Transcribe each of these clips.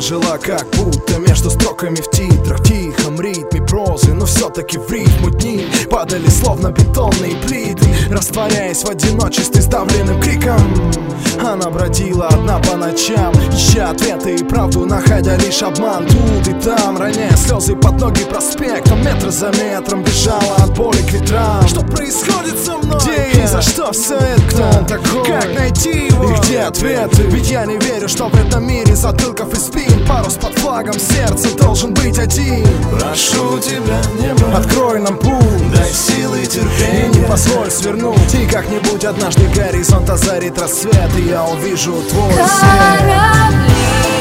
жила как будто между строками в титрах. В тихом ритме прозы, но все-таки в рифму дни падали словно бетонные плиты, растворяясь в одиночестве сдавленным криком. Она бродила одна по ночам, ища ответы и правду, находя лишь обман. Тут и там, роняя слезы под ноги проспектом, метр за метром бежала от боли к ветрам. Что происходит со мной? Где я? И за что все это? Кто он такой? Как найти его? И где ответы? Ведь я не верю, что в этом мире затылков и спин парус под флагом сердца должен быть один. Прошу тебя, небо, открой нам путь, дай силы и терпения, и не позволь свернуть. И как-нибудь однажды горизонт озарит рассвет, и я увижу твой свет. Корабли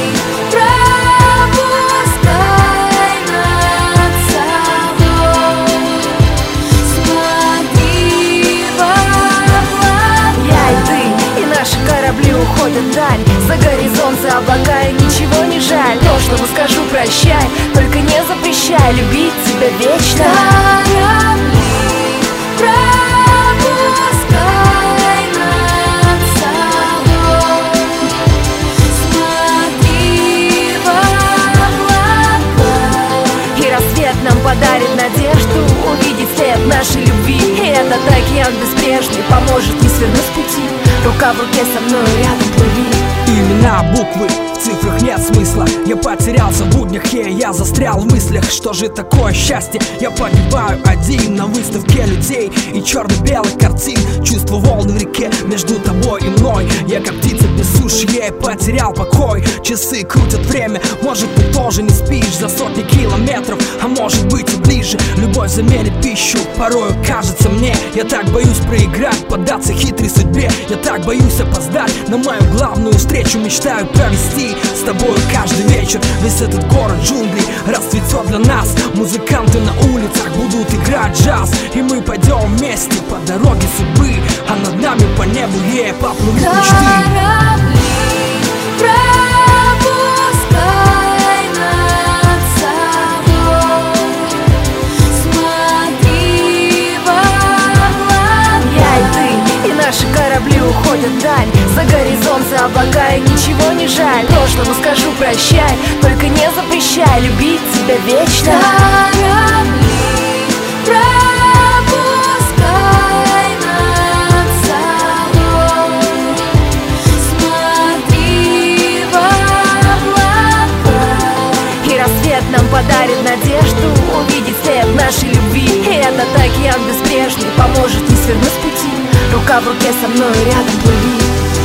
пропускай над собой, смотри в облака. Я и ты, и наши корабли уходят вдаль, за горизонт, за облака, и ничего не жаль. Прошлому скажу прощай, только не запрещай любить тебя вечно. Корабли пропускай над собой, смотри в облака. И рассвет нам подарит надежду увидеть след нашей любви. И этот океан безбрежный поможет не свернуть с пути. Рука в руке со мной рядом плыви. Имена, буквы, в цифрах нет смысла. Я потерялся в буднях, я застрял в мыслях. Что же такое счастье? Я погибаю один на выставке людей и черно-белых картин. Чувство волны в реке между тобой и мной. Я как птица без суши, я потерял покой. Часы крутят время, может ты тоже не спишь за сотни километров, а может быть и ближе. Любовь заменит пищу, порою кажется мне. Я так боюсь проиграть, поддаться хитрой судьбе. Я так боюсь опоздать на мою главную встречу. Мечтаю провести с тобой каждый вечер. Весь этот город джунглей расцветет для нас. Музыканты на улицах будут играть джаз, и мы пойдем вместе по дороге судьбы, а над нами по небу поплывут мечты. Корабли пропускай над собой, смотри в облака. Я и ты, и наши корабли уходят вдаль, за горизонт, за облака, и ничего не жаль. Прошлому скажу прощай, только не запрещай любить тебя вечно. Корабли пропускай над собой, смотри в облака. И рассвет нам подарит надежду увидеть след нашей любви. И этот океан безбрежный поможет не свернуть с пути. Рука в руке со мной рядом плыви.